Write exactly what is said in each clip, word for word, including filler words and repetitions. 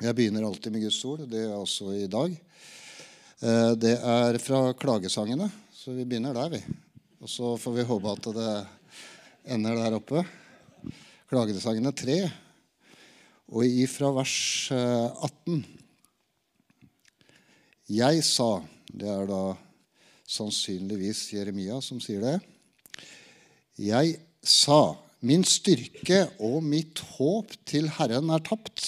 Jeg begynner alltid med Guds ord, det er også i dag. Det er fra klagesangene, så vi begynner der, vi. Og så får vi håpe at det ender der oppe. Klagesangene tre, og ifra vers atten. Jeg sa, det er da sannsynligvis Jeremia som sier det. Jeg sa, min styrke og mitt håp til Herren er tapt.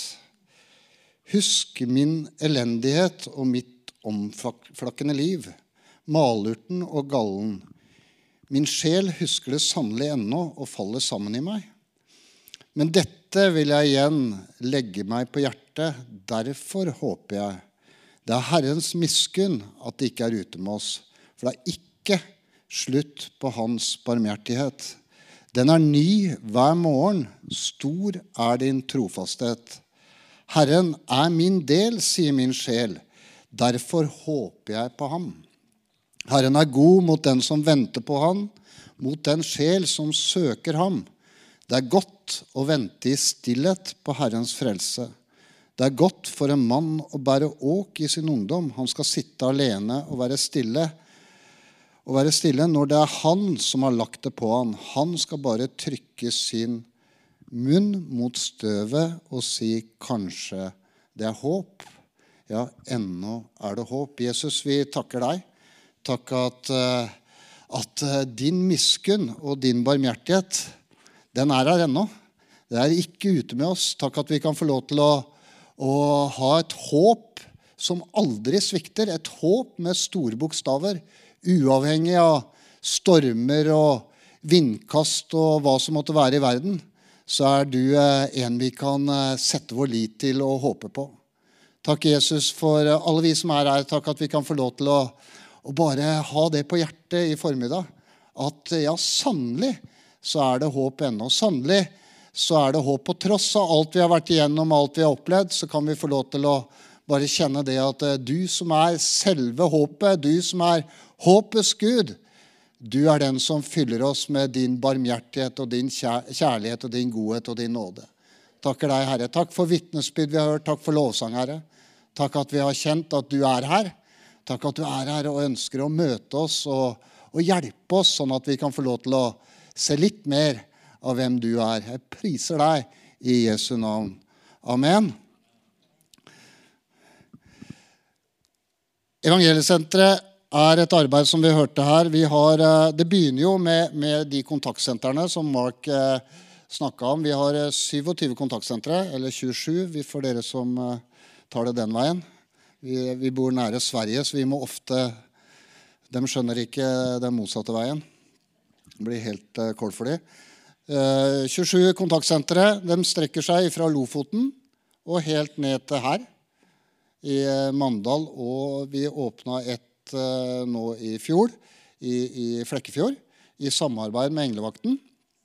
Husk min elendighet og mitt omflakkende liv, malurten og gallen. Min sjel husker det sannelig ennå og faller sammen i meg. Men dette vil jeg igjen legge meg på hjertet, derfor håper jeg. Det er Herrens miskunn at det ikke er ute med oss, for det er ikke slutt på hans barmhjertighet. Den er ny hver morgen, stor er din trofasthet. Herren er min del, sier min sjel. Derfor håper jeg på ham. Herren er god mot den som venter på ham, mot den sjel som søker ham. Det er godt å vente i stillhet på Herrens frelse. Det er godt for en mann å bære åk i sin ungdom. Han skal sitte alene og være stille. Og være stille når det er han som har lagt det på han. Han skal bare trykke sin munn mot støvet og si kanskje det er håp. Ja, ennå er det håp. Jesus, vi takker deg. Takk at, at din miskunn og din barmhjertighet, den er her ennå. Det er ikke ute med oss. Takk at vi kan få lov til å, å ha et håp som aldri svikter. Et håp med store bokstaver, uavhengig av stormer og vindkast og hva som måtte være i verden. Så er du en vi kan sette vår lit til og håpe på. Takk, Jesus, for alle vi som er her. Takk at vi kan få lov til å, å bare ha det på hjertet i formiddag. At ja, sannelig så er det håp ennå. Sannelig så er det håp på tross av alt vi har vært igjennom, alt vi har opplevd, så kan vi få lov til å bare kjenne det at du som er selve håpet, du som er håpets Gud, du er den som fyller oss med din barmhjertighet og din kjærlighet og din godhet og din nåde. Takker deg, Herre. Takk for vitnesbyrd vi har hørt. Takk for lovsang, Herre. Takk at vi har kjent at du er her. Takk at du er her og ønsker å møte oss og, og hjelpe oss, sånn at vi kan få lov til å se litt mer av hvem du er. Jeg priser deg i Jesu navn. Amen. Evangeliesenteret er et arbeid som vi hørte her. Vi har, det begynner jo med, med de kontaktsentrene som Mark eh, snakket om. Vi har syttisyv kontaktsentre, eller tjuesju, vi for dere som eh, tar det den veien. Vi, vi bor nære Sverige, så vi må ofte, de skjønner ikke den motsatte veien. Det blir helt eh, kort for dem. Eh, tjuesju kontaktsentre, de strekker seg fra Lofoten og helt ned til her i Mandal, og vi åpnet et nå i fjor, i, i Flekkefjord, i samarbeid med Englevakten.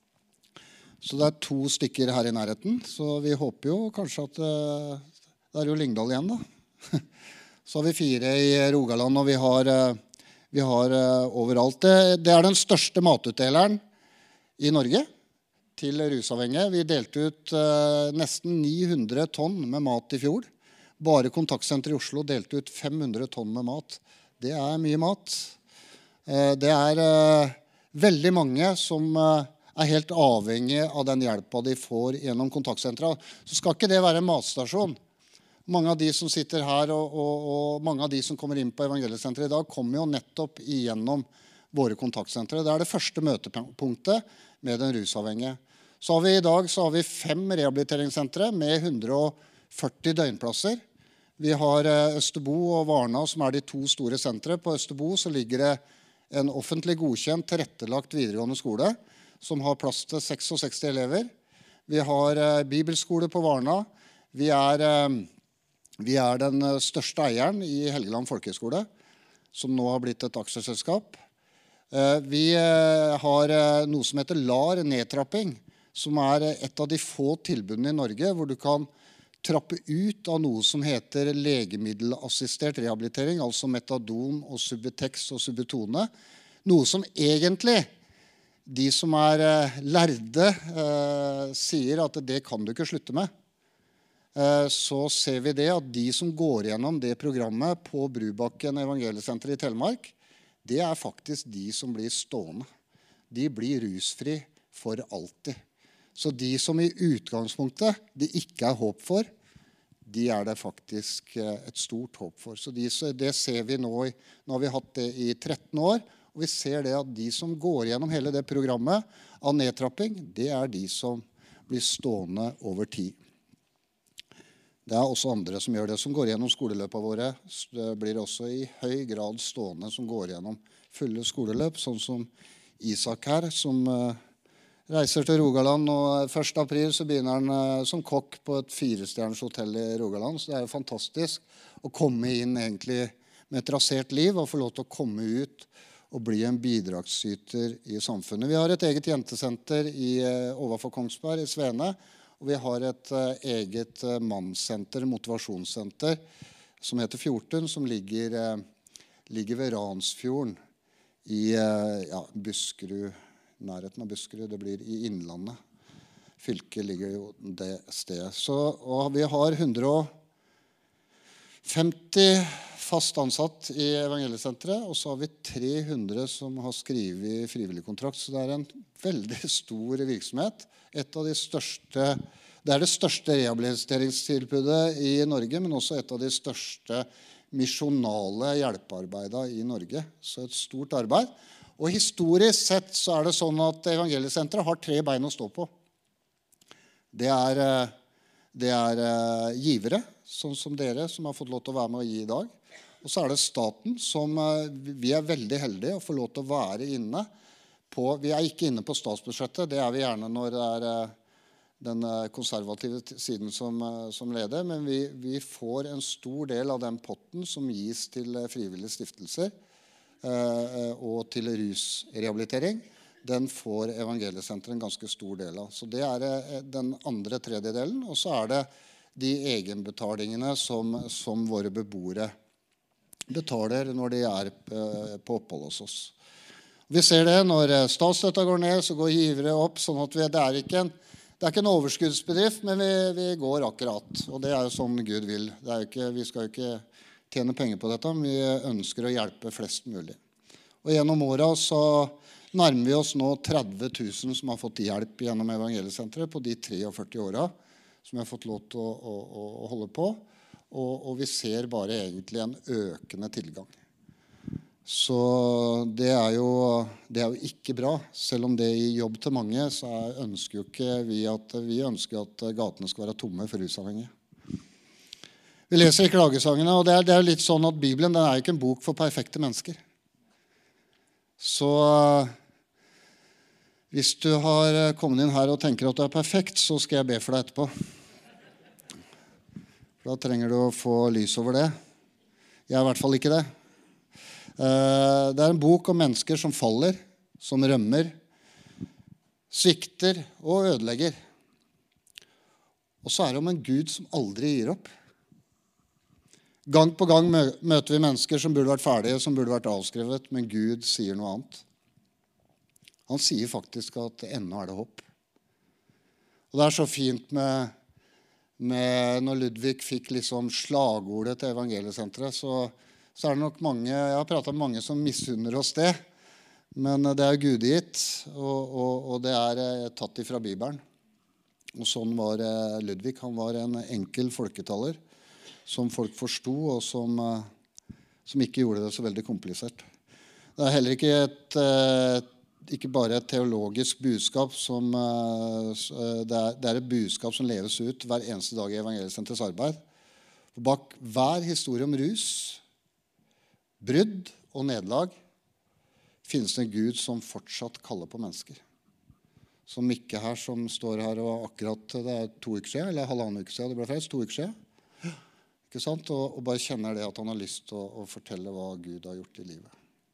Så det er to stykker her i nærheten, så vi håper jo kanskje at det er jo Lyngdal igjen da. Så har vi fire i Rogaland, og vi har, vi har overalt. Det, det er den største matutdeleren i Norge til rusavhengige. Vi delte ut nesten ni hundre tonn med mat i fjor. Bare kontaktsenteret i Oslo delte ut fem hundre tonn med mat. Det er mye mat. Det er veldig mange som er helt avhengige av den hjelpen de får gjennom kontaktsenteret. Så skal ikke det være en matstasjon. Mange av de som sitter her og, og, og mange av de som kommer inn på Evangeliesenteret i dag kommer jo nettopp igjennom våre kontaktsentre. Det er det første møtepunktet med den rusavhengige. Så har vi i dag så har vi fem rehabiliteringssentre med hundre og førti døgnplasser. Vi har Østerbo og Varna, som er de to store sentre. På Østerbo så ligger det en offentlig godkjent tilrettelagt videregående skole som har plass til sekstiseks elever. Vi har bibelskole på Varna. Vi er, vi er den største eieren i Helgeland Folkehøgskole, som nå har blitt et aksjeselskap. Vi har noe som heter L A R nedtrapping, som er et av de få tilbudene i Norge hvor du kan trappe ut av noe som heter legemiddelassistert rehabilitering, altså metadon og Subutex og Subutone. Noe som egentlig de som er lærde eh, sier at det kan du ikke slutte med. så ser vi det at de som går gjennom det programmet på Brubakken Evangeliesenter i Telemark, det er faktisk de som blir stående. De blir rusfri for alltid. Så de som i utgangspunktet det ikke er håp for, de er det faktisk et stort håp for. Så de, det ser vi nå, nå har vi hatt det i tretten år, og vi ser det at de som går gjennom hele det programmet av nedtrapping, det er de som blir stående over tid. Det er også andre som gjør det, som går gjennom skoleløpene våre. Det blir også i høy grad stående som går gjennom fulle skoleløp, sånn som Isak her, som reiser til Rogaland, og første april så begynner han som kokk på et firestjerners hotell i Rogaland, så det er jo fantastisk å komme inn egentlig med et rasert liv, og få lov til å komme ut og bli en bidragsyter i samfunnet. Vi har et eget jentesenter i, overfor Kongsberg, i Svene, og vi har et eget mannssenter, motivasjonssenter, som heter Fjortun, som ligger, ligger ved Ransfjorden i ja, Buskerud, nærheten av Buskerud, det blir i Innlandet. Fylket ligger jo det stedet. Så, og vi har hundre og femti fast ansatt i Evangeliesenteret, og så har vi tre hundre som har skrevet frivillig kontrakt, så det er en veldig stor virksomhet. Et av de største, det er det største rehabiliteringstilbudet i Norge, men også et av de største misjonale hjelpearbeidene i Norge. Så et stort arbeid. Og historisk sett så er det sånn at Evangeliesenteret har tre bein å stå på. Det er, det er givere, sånn som dere, som har fått lov til å være med å gi i dag. Og så er det staten, som vi er veldig heldige å få lov til å være inne på. Vi er ikke inne på statsbudsjettet, det er vi gjerne når det er den konservative siden som, som leder, men vi, vi får en stor del av den potten som gis til frivillige stiftelser, og til rusrehabilitering, den får Evangeliesenteret en ganske stor del av. Så det er den andre tredjedelen, og så er det de egenbetalingene som, som våre beboere betaler når de er på opphold hos oss. Vi ser det når statsstøtta går ned, så går givere opp, sånn at vi, det, er ikke en, det er ikke en overskuddsbedrift, men vi, vi går akkurat, og det er jo sånn Gud vil. Det er jo ikke, vi skal jo ikke tjene penger på dette, men vi ønsker å hjelpe flest mulig. Og gjennom året så nærmer vi oss nå tretti tusen som har fått hjelp gjennom Evangeliesenteret på de førti-tre årene som vi har fått lov til å, å, å holde på. Og, og vi ser bare egentlig en økende tilgang. Så det er, jo, det er jo ikke bra. Selv om det gir jobb til mange, så er, ønsker jo ikke vi at vi ønsker at gatene skal være tomme for rusavhengige. Vi leser i klagesangene, og det er, det er litt sånn at Bibelen den er ikke en bok for perfekte mennesker. Så hvis du har kommet inn her og tenker at du er perfekt, så skal jeg be for deg etterpå. For da trenger du å få lys over det. Jeg er i hvert fall ikke det. Det er en bok om mennesker som faller, som rømmer, svikter og ødelegger. Og så er det om en Gud som aldri gir opp. Gang på gang møter vi mennesker som burde vært ferdige, som burde vært avskrevet, men Gud sier noe annet. Han sier faktisk at ennå er det håp. Og det er så fint med, med når Ludvig fikk liksom slagordet til Evangeliesenteret, så, så er det nok mange, jeg har pratet med mange som misunner oss det, men det er gudgitt, og, og, og det er tatt ifra Bibelen. Og sånn var Ludvig, han var en enkel folketaler, som folk forstod, og som, som ikke gjorde det så veldig komplisert. Det er heller ikke, et, ikke bare et teologisk budskap, som, det er, det er et budskap som leves ut hver eneste dag i Evangeliesenterets arbeid. Bak hver historie om rus, brudd og nederlag finnes det en Gud som fortsatt kaller på mennesker. Som Mikke her, som står her og akkurat, det er to uker siden, eller halvannen uke siden, det ble feil, to uker siden. Ikke sant? Og, og bare kjenner det at han har lyst til å, å fortelle hva Gud har gjort i livet.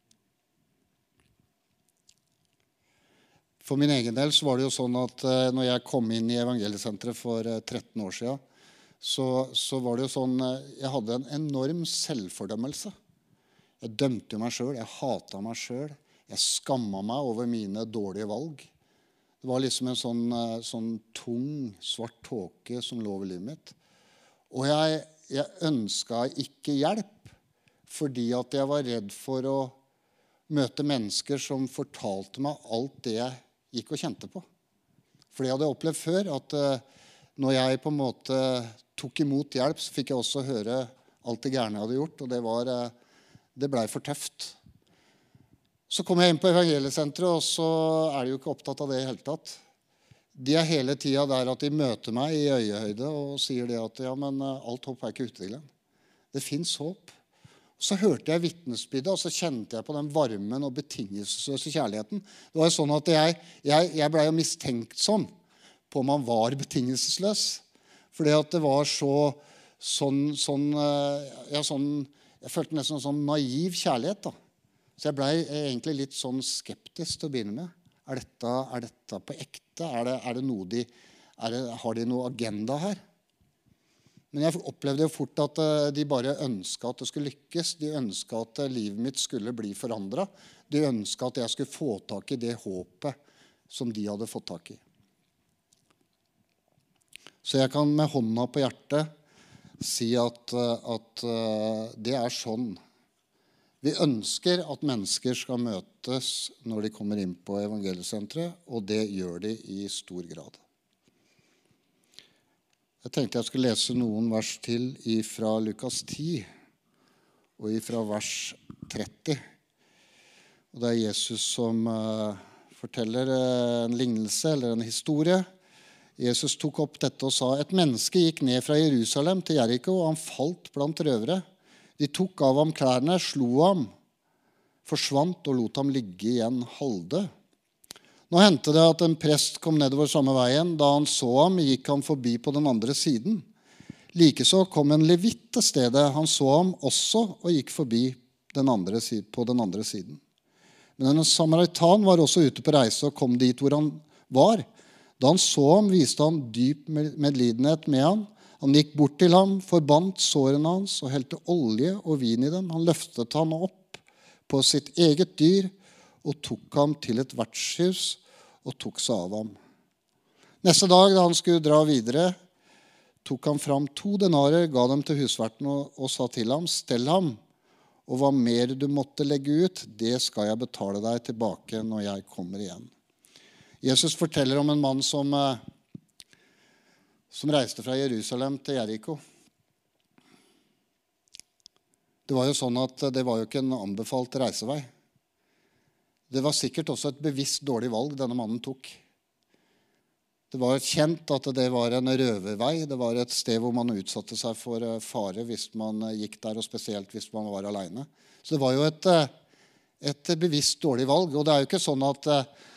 For min egen del så var det jo sånn at eh, når jeg kom inn i Evangeliesenteret for eh, tretten år siden, så, så var det jo sånn, eh, jeg hadde en enorm selvfordømmelse. Jeg dømte meg selv, jeg hatet meg selv, jeg skammet meg over mine dårlige valg. Det var liksom en sånn, eh, sånn tung, svart tåke som lå over livet mitt. Og jeg, jeg ønsket ikke hjelp, fordi at jeg var redd for å møte mennesker som fortalte meg alt det jeg gikk og kjente på. For det hadde jeg opplevd før, at når jeg på en måte tok imot hjelp, så fikk jeg også høre alt det gærne jeg hadde gjort, og det, var, det ble for tøft. Så kom jeg inn på evangeliesenteret, og så er de jo ikke opptatt av det i hele tatt. De er hele tiden der at de møter meg i øyehøyde og sier det at ja, men alt håp er ikke ute til. Det finnes håp. Så hørte jeg vitnesbyrdet, og så kjente jeg på den varmen og betingelsesløse kjærligheten. Det var jo sånn at jeg, jeg, jeg ble jo mistenksom på om han var betingelsesløs. Fordi at det var så, sånn, sånn, ja, sånn, jeg følte nesten sånn naiv kjærlighet da. Så jeg ble egentlig litt sånn skeptisk til å begynne med. Er dette, er dette på ekte? Er det, er det noe de, er det, har de noe agenda her? Men jeg opplevde jo fort at de bare ønsket at det skulle lykkes. De ønsket at livet mitt skulle bli forandret. De ønsket at jeg skulle få tak i det håpet som de hadde fått tak i. Så jeg kan med hånda på hjertet si at, at det er sånn. Vi ønsker at mennesker skal møtes når de kommer inn på evangeliesenteret, og det gjør de i stor grad. Jeg tenkte jeg skulle lese noen vers til fra Lukas ti og fra vers tretti. Og det er Jesus som uh, forteller en lignelse eller en historie. Jesus tok opp dette og sa, et menneske gikk ned fra Jerusalem til Jericho, og han falt blant røvere. De tok av ham klærne, slo ham, forsvant og lot ham ligge igjen halvdød. Nå hendte det at en prest kom nedover samme veien. Da han så ham, gikk han forbi på den andre siden. Likeså kom en levitt til stedet. Han så ham også og gikk forbi den andre, på den andre siden. Men en samaritan var også ute på reise og kom dit hvor han var. Da han så ham, viste han dyp medlidenhet med ham. Han gikk bort til ham, forbandt sårene hans og helte olje og vin i dem. Han løftet ham opp på sitt eget dyr og tok ham til et vertshus og tok seg av ham. Neste dag, da han skulle dra videre, tok han fram to denarer, ga dem til husverten og, og sa til ham, stell ham, og hva mer du måtte legge ut, det skal jeg betale deg tilbake når jeg kommer igjen. Jesus forteller om en mann som, som reiste fra Jerusalem til Jericho. Det var jo sånn at det var jo ikke en anbefalt reisevei. Det var sikkert også et bevisst dårlig valg denne mannen tok. Det var kjent at det var en røvervei. Det var et sted hvor man utsatte seg for fare hvis man gikk der, og spesielt hvis man var alene. Så det var jo et, et bevisst dårlig valg. Og det er jo ikke sånn at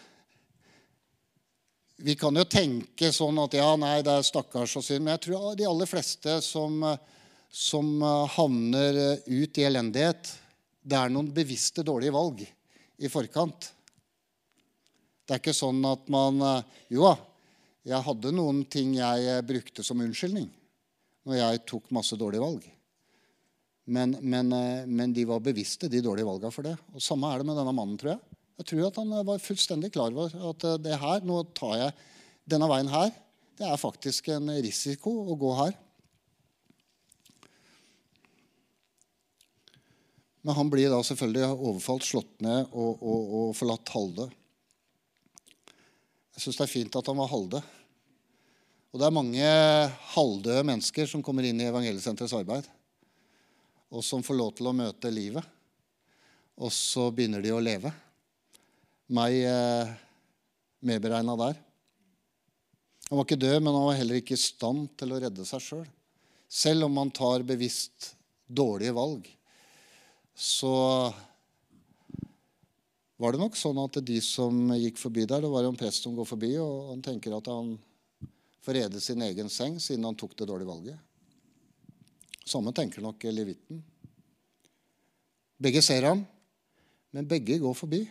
vi kan jo tenke sånn at ja, nei, det er stakkars og synd, men jeg tror de aller fleste som, som havner ut i elendighet, det er noen bevisste dårlige valg i forkant. Det er ikke sånn at man, jo, jeg hadde noen ting jeg brukte som unnskyldning når jeg tok masse dårlige valg. Men, men, men de var bevisste, de dårlige valgene for det. Og samme er det med denne mannen, tror jeg. Jeg tror at han var fullstendig klar over at det her, nå tar jeg denne veien her, det er faktisk en risiko å gå her. Men han blir da selvfølgelig overfalt, slått ned og, og, og forlatt halvdød. Jeg synes det er fint at han var halvdød. Og det er mange halvdøde mennesker som kommer inn i Evangeliesenterets arbeid, og som får lov til å møte livet. Og så begynner de å leve. Meg eh, medberegnet der. Han var ikke død, men han var heller ikke i stand til å redde seg selv. Selv om man tar bevisst dårlige valg, så var det nok sånn at de som gikk forbi der, det var jo en prest som går forbi, og han tenker at han får rede sin egen seng, siden han tok det dårlige valget. Samme tenker nok levitten. Begge ser ham, men begge går forbi.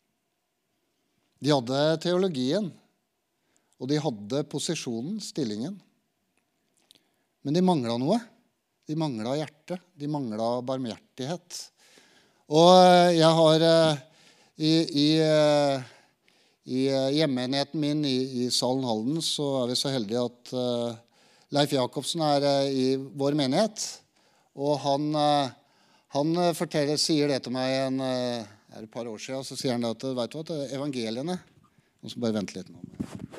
De hadde teologien, og de hadde posisjonen, stillingen. Men de manglet noe. De manglet hjerte. De manglet barmhjertighet. Og jeg har i, i, i hjemmeenheten min i, i Salen Halden, så er vi så heldige at uh, Leif Jakobsen er eh, i vår menighet, og han, eh, han forteller, sier det til meg en, eh, er et par år siden, så sier han at, vet du hva, evangeliene, nå skal bare vente litt nå.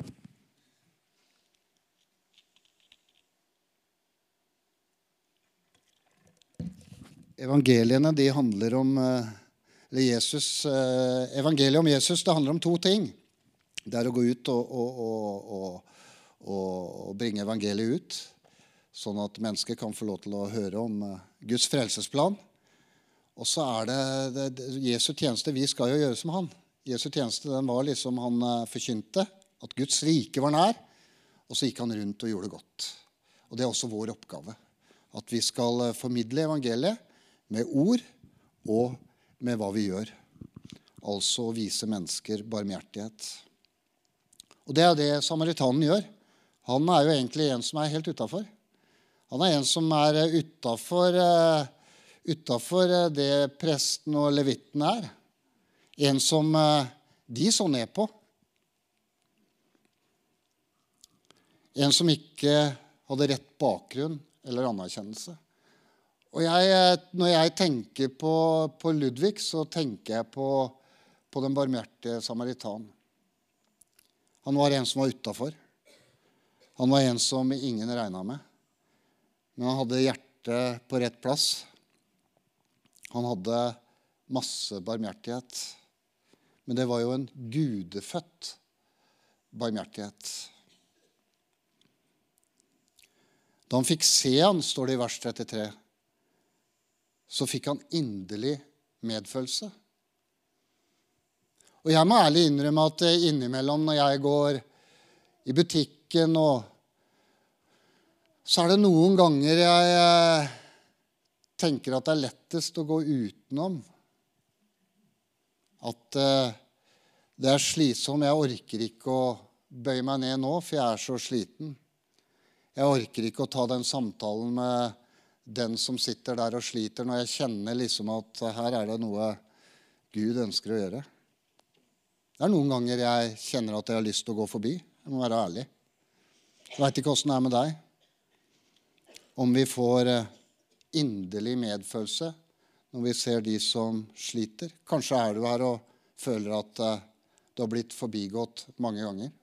Evangeliene, de handler om, eller Jesus, evangeliet om Jesus, det handler om to ting. Det er å gå ut og, og, og, og, og bringe evangeliet ut, sånn at mennesker kan få lov til å høre om Guds frelsesplan. Og så er det, det Jesu tjeneste, vi skal jo gjøre som han. Jesu tjeneste, den var liksom han forkynte, at Guds rike var nær, og så gikk han rundt og gjorde det godt. Og det er også vår oppgave, at vi skal formidle evangeliet med ord og med hva vi gjør. Altså vise mennesker barmhjertighet. Og det er det samaritanen gjør. Han er jo egentlig en som er helt utenfor. Han er en som er utenfor, utenfor det presten og levitten er. En som de så ned på. En som ikke hadde rett bakgrunn eller anerkjennelse. Og jeg, når jeg tenker på, på Ludvig, så tenker jeg på, på den barmhjertige samaritan. Han var en som var utenfor. Han var en som ingen regnet med. Men han hadde hjertet på rett plass. Han hadde masse barmhjertighet. Men det var jo en gudefødt barmhjertighet. Da han fikk se han, står det i vers trettitre, så fikk han inderlig medfølelse. Og jeg må ærlig innrømme at innimellom når jeg går i butikken, og så er det noen ganger jeg tenker at det er lettest å gå utenom. At det er slitsomt. Jeg orker ikke å bøye meg ned nå, for jeg er så sliten. Jeg orker ikke å ta den samtalen med den som sitter der og sliter, når jeg kjenner liksom at her er det noe Gud ønsker å gjøre. Det er noen ganger jeg kjenner at jeg har lyst til å gå forbi. Jeg må være ærlig. Jeg vet ikke hvordan det er med deg. Om vi får inderlig medfølelse når vi ser de som sliter. Kanskje er du her og føler at du har blitt forbigått mange ganger.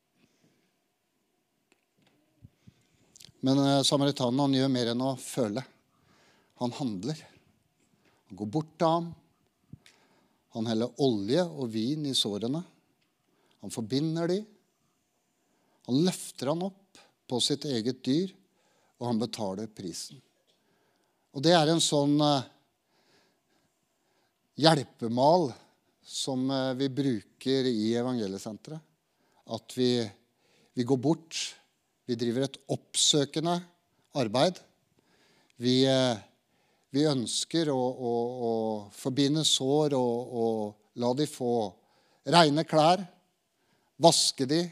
Men samaritanen, han gjør mer enn å føle. Han handler. Han går bort til ham. Han heller olje og vin i sårene. Han forbinder de. Han løfter han opp på sitt eget dyr, og han betaler prisen. Og det er en sånn hjelpemal som vi bruker i Evangeliesenteret. At vi, vi går bort. Vi driver et oppsøkende arbeid. Vi, vi ønsker å, å, å forbinde sår og, og la de få rene klær, vaske de.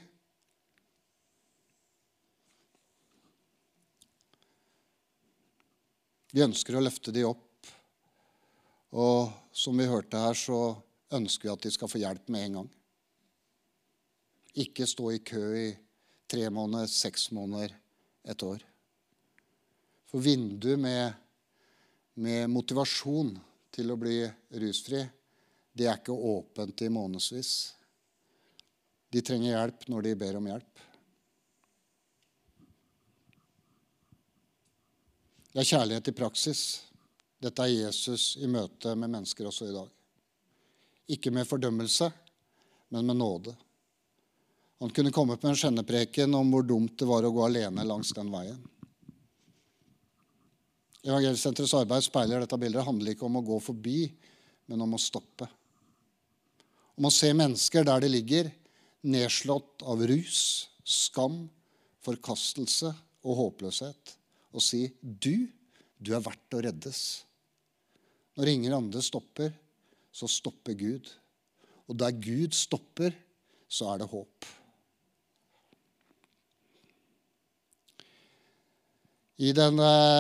Vi ønsker å løfte de opp. Og som vi hørte her, så ønsker vi at de skal få hjelp med en gang. Ikke stå i kø i tre måneder, seks måneder, et år. For vinduet med, med motivasjon til å bli rusfri, det er ikke åpent i månedsvis. De trenger hjelp når de ber om hjelp. Det er kjærlighet i praksis. Dette er Jesus i møte med mennesker også i dag. Ikke med fordømmelse, men med nåde. Han kunne kommet med en skjennepreken om hvor dumt det var å gå alene langs den veien. Evangeliesenterets arbeid speiler dette bildet. Det handler ikke om å gå forbi, men om å stoppe. Om å se mennesker der de ligger, nedslått av rus, skam, forkastelse og håpløshet, og si, du, du er verdt å reddes. Når ingen andre stopper, så stopper Gud. Og der Gud stopper, så er det håp. I den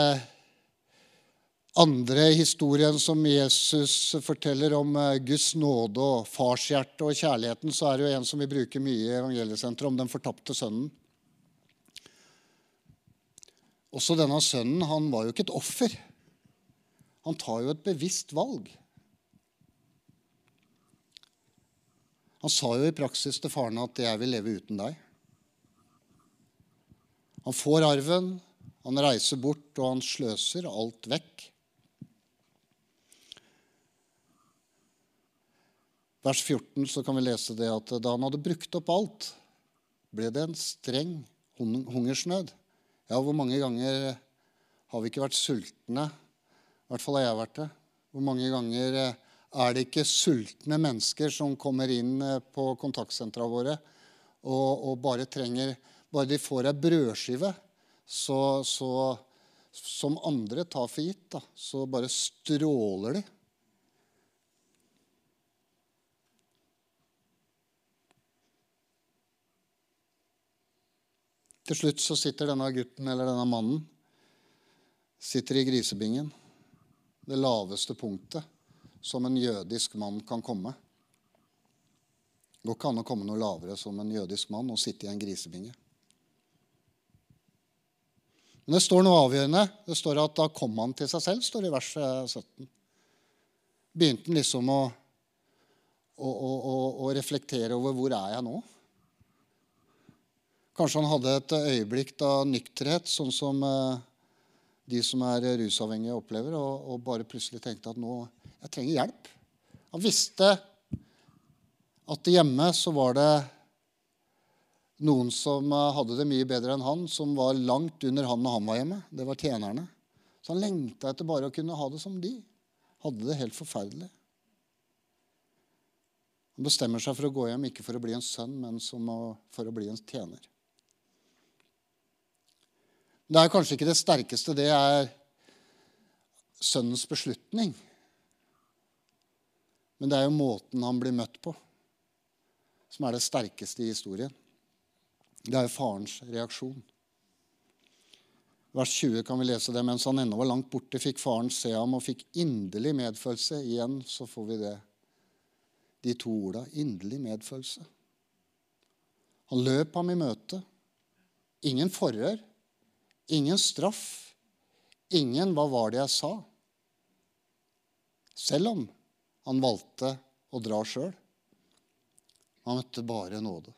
andre historien som Jesus forteller om Guds nåde og farshjerte og kjærligheten, så er det jo en som vi bruker mye i Evangeliesenteret, om den fortapte sønnen. Også denne sønnen, han var jo ikke et offer. Han tar jo et bevisst valg. Han sa jo i praksis til faren at jeg vil leve uten deg. Han får arven, han reiser bort, og han sløser alt vekk. Vers fjorten så kan vi lese det at da han hadde brukt opp alt, ble det en streng hungersnød. Ja, hvor mange ganger har vi ikke vært sultne? I hvert fall har jeg vært det. Hvor mange ganger er det ikke sultne mennesker som kommer inn på kontaktsentrene våre og, og bare trenger, bare de får en brødskive, så, så, som andre tar for gitt, da, så bare stråler de. Til slutt så sitter denne gutten eller denne mannen sitter i grisebingen, det laveste punktet som en jødisk mann kan komme. Det går ikke an å komme noe lavere som en jødisk mann og sitte i en grisebinge. Men det står noe avgjørende. Det står at da kom han til seg selv, står det i vers sytten. Begynte han liksom å, å, å, å, å reflektere over hvor er jeg nå? Kanskje han hadde et øyeblikk av nykterhet, sånn som de som er rusavhengige opplever, og, og bare plutselig tenkte at nå, jeg trenger hjelp. Han visste at hjemme så var det noen som hadde det mye bedre enn han, som var langt under han når han var hjemme. Det var tjenerne. Så han lengtet etter bare å kunne ha det som de. Hadde det helt forferdelig. Han bestemmer seg for å gå hjem, ikke for å bli en sønn, men som å, for å bli en tjener. Det er kanskje ikke det sterkeste, det er sønnens beslutning. Men det er jo måten han blir møtt på, som er det sterkeste i historien. Det er jo farens reaksjon. Vers tjue kan vi lese det. Mens han ennå var langt borte, fikk faren se ham og fikk inderlig medfølelse. Igjen så får vi det. De to orda, inderlig medfølelse. Han løp ham i møte. Ingen forhør. Ingen straff. Ingen hva var det jeg sa? Selv om han valgte å dra selv. Han møtte bare nåde.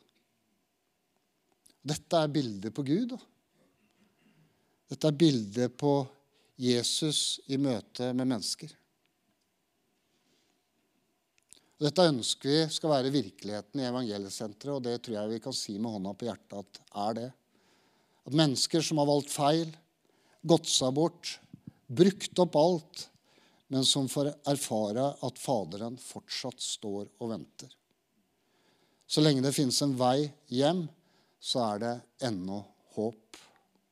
Dette er bildet på Gud. Da. Dette er bildet på Jesus i møte med mennesker. Dette ønsker vi skal være virkeligheten i Evangeliesenteret, og det tror jeg vi kan si med hånda på hjertet at er det. At mennesker som har valgt feil, gått seg bort, brukt opp alt, men som får erfare at Faderen fortsatt står og venter. Så lenge det finnes en vei hjem, så er det ennå håp.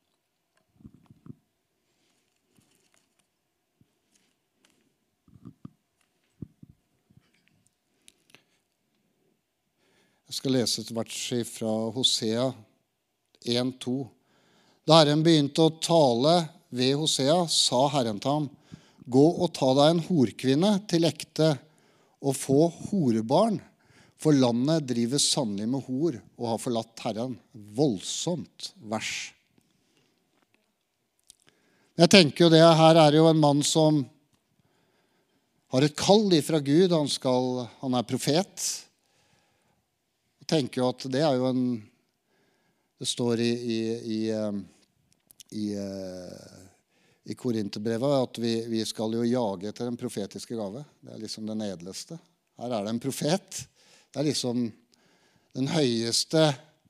Jeg skal lese et vers fra Hosea en to. Da Herren begynte å tale ved Hosea, sa Herren til ham, gå og ta deg en horkvinne til ekte og få horebarn, for landet driver sannelig med hor og har forlatt Herren. Voldsomt vers. Jeg tenker jo det, her er jo en mann som har et kall ifra Gud, han, skal, han er profet. Jeg tenker jo at det er jo en, det står i, i, i i, i Korinterbrevet at vi, vi skal jo jage etter den profetiske gave. Det er liksom den edleste. Her er det en profet. Det er liksom den høyeste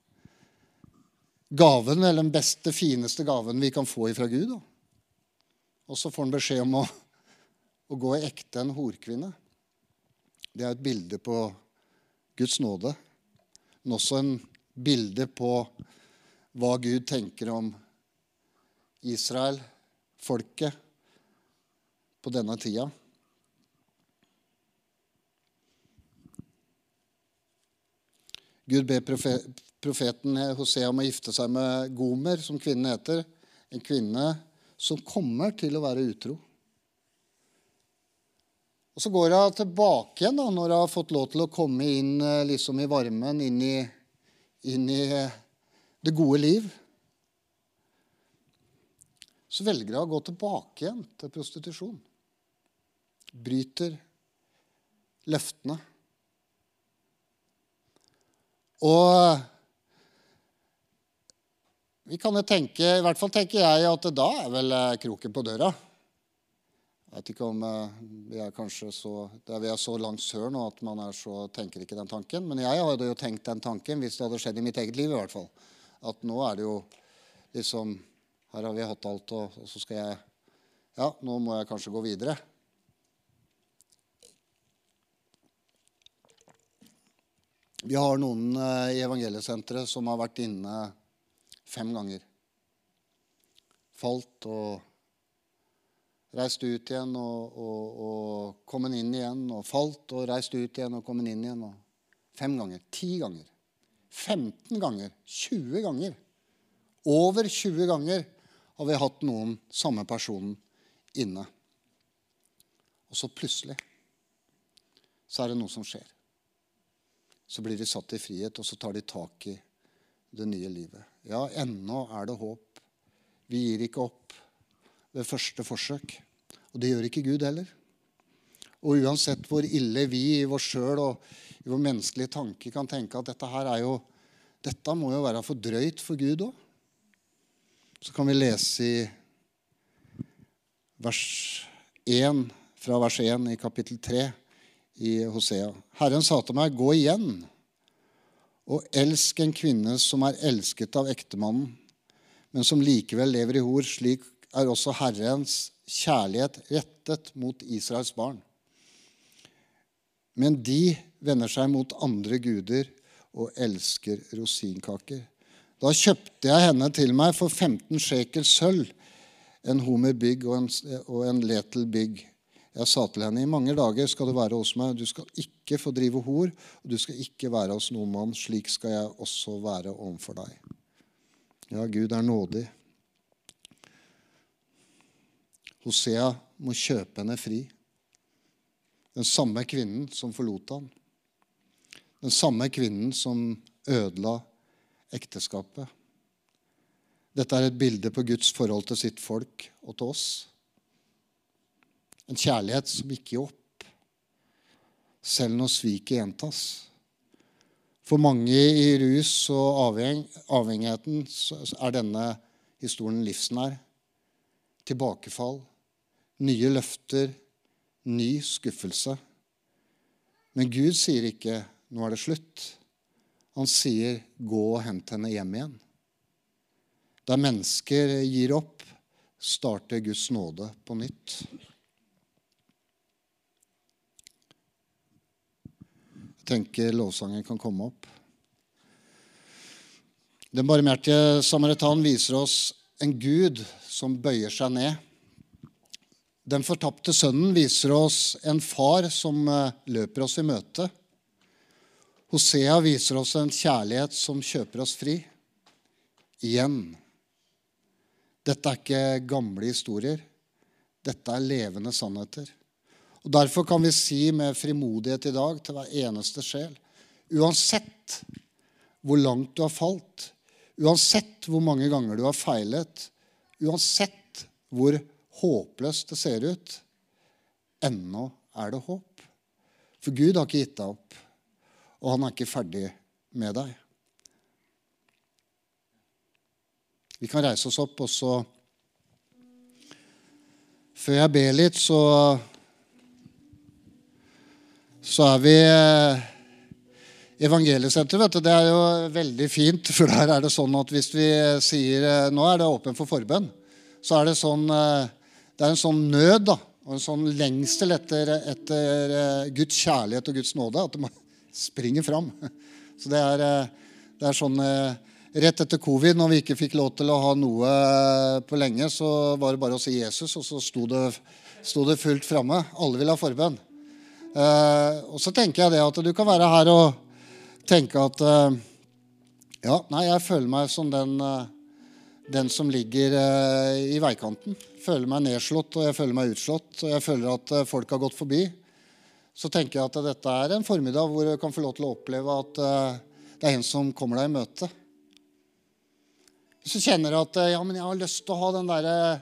gaven, eller den beste, fineste gaven vi kan få ifra Gud. Da. Og så får han beskjed om å, å gå i ekte en horkvinne. Det er et bilde på Guds nåde. Men også en bilde på hva Gud tenker om Israel, folket, på denne tida. Gud ber profeten Hosea om å gifte seg med Gomer, som kvinnen heter. En kvinne som kommer til å være utro. Og så går hun tilbake igjen da, når hun har fått lov til å komme inn liksom i varmen, inn i, inn i det gode liv. så velger jeg å gå tilbake igjen til prostitusjon. Bryter løftene. Og vi kan jo tenke, i hvert fall tenker jeg, at da er vel kroken på døra. Jeg vet ikke om vi er kanskje så, vi er så langt sør nå at man er så, tenker ikke den tanken. Men jeg hadde jo tenkt den tanken, hvis det hadde skjedd i mitt eget liv i hvert fall. At nå er det jo liksom, her har vi hatt alt, og, og så skal jeg, ja, nå må jeg kanskje gå videre. Vi har noen i evangeliesenteret som har vært inne fem ganger. Falt og reist ut igjen og, og, og kommet inn igjen. Og falt og reist ut igjen og kommet inn igjen. Og fem ganger, ti ganger, femten ganger, tjue ganger. Over tjue ganger har vi hatt noen samme personen inne. Og så plutselig så er det noe som skjer. Så blir de satt i frihet, og så tar de tak i det nye livet. Ja, ennå er det håp. Vi gir ikke opp ved første forsøk. Og det gjør ikke Gud heller. Og uansett hvor ille vi i vår selv og i vår menneskelige tanke kan tenke at dette her er jo, dette må jo være for drøyt for Gud også. Så kan vi lese i vers én, fra vers én i kapittel tre i Hosea. Herren sa til meg, gå igjen og elsk en kvinne som er elsket av ektemannen, men som likevel lever i hor. Slik er også Herrens kjærlighet rettet mot Israels barn. Men de vender seg mot andre guder og elsker rosinkaker. Da kjøpte jeg henne til meg for femten shekel sølv, en homer bygg og en, og en letel bygg. Jeg sa til henne, i mange dager skal du være hos meg. Du skal ikke få drive hor, og du skal ikke være hos noen mann. Slik skal jeg også være overfor deg. Ja, Gud er nådig. Hosea må kjøpe henne fri. Den samme kvinnen som forlot han. Den samme kvinnen som ødela ekteskapet. Dette er et bilde på Guds forhold til sitt folk og til oss. En kjærlighet som ikke gir opp, selv når sviket gjentas. For mange i rus og avheng, avhengigheten er denne historien livsnær. Tilbakefall, nye løfter, ny skuffelse. Men Gud sier ikke, nå er det slutt. Han sier, gå og hent henne hjem igjen. Der mennesker gir opp, starter Guds nåde på nytt. Jeg tenker lovsangen kan komme opp. Den barmhjertige samaritan viser oss en Gud som bøyer seg ned. Den fortapte sønnen viser oss en far som løper oss i møte. Hosea viser oss en kjærlighet som kjøper oss fri. Igjen. Dette er ikke gamle historier. Dette er levende sannheter. Og derfor kan vi si med frimodighet i dag til hver eneste sjel, uansett hvor langt du har falt, uansett hvor mange ganger du har feilet, uansett hvor håpløst det ser ut, ennå er det håp. For Gud har ikke gitt deg opp, og han er ikke ferdig med deg. Vi kan reise oss opp, og så før jeg ber litt, så så er vi evangeliesenteret, vet du, det er jo veldig fint, for der er det sånn at hvis vi sier, nå er det åpen for forbønn, så er det sånn, det er en sånn nød da, og en sånn lengsel etter, etter Guds kjærlighet og Guds nåde, at man springer fram. Så det er, det er sånn, rett etter covid, når vi ikke fikk lov til å ha noe på lenge, så var det bare å si Jesus, og så sto det, sto det fullt fremme. Alle vil ha forbønn. Uh, og så tenker jeg det at du kan være her og tenke at uh, ja, nei, jeg føler meg som den, uh, den som ligger uh, i veikanten. Føler meg nedslått, og jeg føler meg utslått, og jeg føler at uh, folk har gått forbi. Så tenker jeg at uh, dette er en formiddag hvor du kan få lov til å oppleve at uh, det er en som kommer deg i møte. Hvis du kjenner at uh, ja, men jeg har lyst til å ha den der uh,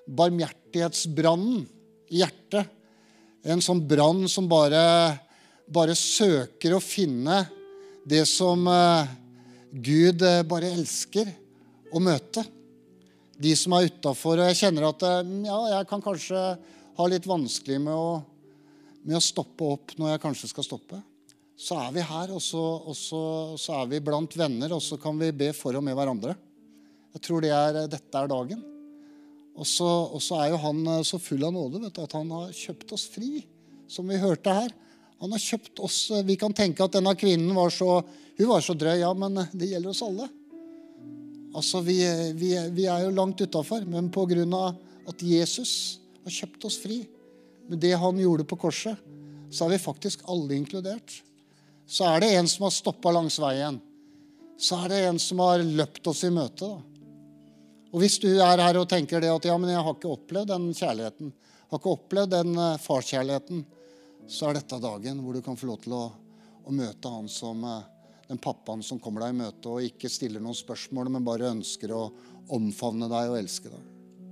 barmhjertighetsbrannen i hjertet. En sånn brann som bare, bare søker å finne det som eh, Gud eh, bare elsker å møte. De som er utenfor, og jeg kjenner at eh, ja, jeg kan kanskje ha litt vanskelig med å, med å stoppe opp når jeg kanskje skal stoppe. Så er vi her, og så, og så, så er vi blant venner, og så kan vi be for og med hverandre. Jeg tror det er, dette er dagen. Og så, og så er jo han så full av nåde, vet du, at han har kjøpt oss fri, som vi hørte her. Han har kjøpt oss, vi kan tenke at denne kvinnen var så, hun var så drøy, ja, men det gjelder oss alle. Altså, vi, vi, vi er jo langt utenfor, men på grunn av at Jesus har kjøpt oss fri, med det han gjorde på korset, så er vi faktisk alle inkludert. Så er det en som har stoppet langs veien. Så er det en som har løpt oss i møte, da. Og hvis du er her og tenker det at ja, men jeg har ikke opplevd den kjærligheten, har ikke opplevd den farskjærligheten, så er dette dagen hvor du kan få lov til å, å møte han som, den pappaen som kommer deg i møte og ikke stiller noen spørsmål, men bare ønsker å omfavne deg og elske deg.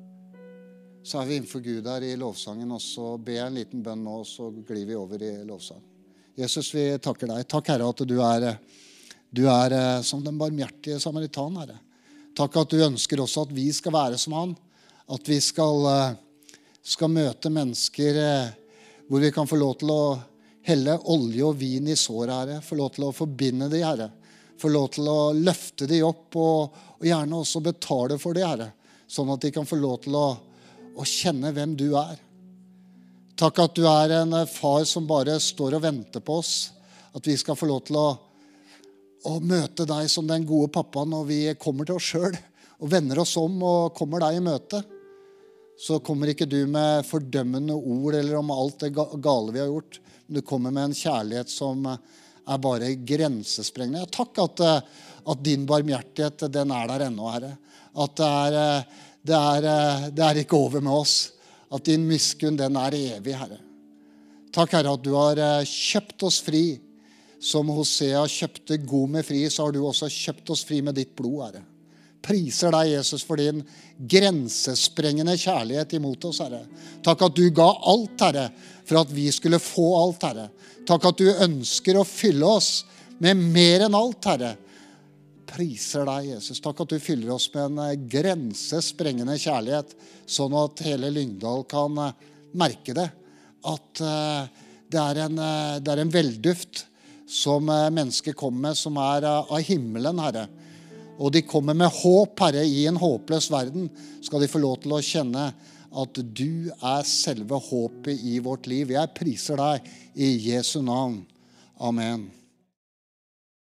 Så er vi innenfor Gud her i lovsangen, og så ber jeg en liten bønn nå, og så glir vi over i lovsang. Jesus, vi takker deg. Takk, Herre, at du er, du er som den barmhjertige samaritan, Herre. Takk at du ønsker også at vi skal være som han. At vi skal, skal møte mennesker hvor vi kan få lov til å helle olje og vin i sår, Herre. Få lov til å forbinde de, Herre. Få lov til å løfte de opp og, og gjerne også betale for de, Herre. Sånn at de kan få lov til å, å kjenne hvem du er. Takk at du er en far som bare står og venter på oss. At vi skal få lov til å, å møte deg som den gode pappaen når vi kommer til oss selv og vender oss om og kommer deg i møte. Så kommer ikke du med fordømmende ord eller om alt det gale vi har gjort. Men du kommer med en kjærlighet som er bare grensesprengende. Takk at, at din barmhjertighet, den er der ennå, Herre. At det er, det er, det er ikke over med oss. At din miskunn, den er evig, Herre. Takk, Herre, at du har kjøpt oss fri. Som Hosea kjøpte god med fri, så har du også kjøpt oss fri med ditt blod, Herre. Priser deg, Jesus, for din grensesprengende kjærlighet imot oss, Herre. Takk at du ga alt, Herre, for at vi skulle få alt, Herre. Takk at du ønsker å fylle oss med mer enn alt, Herre. Priser deg, Jesus. Takk at du fyller oss med en grensesprengende kjærlighet, sånn at hele Lyngdal kan merke det. At det er en, det er en velduft som mennesker kommer med, som er av himmelen, Herre. Og de kommer med håp, Herre, i en håpløs verden. Skal de få lov til å kjenne at du er selve håpet i vårt liv. Jeg priser deg i Jesu navn. Amen.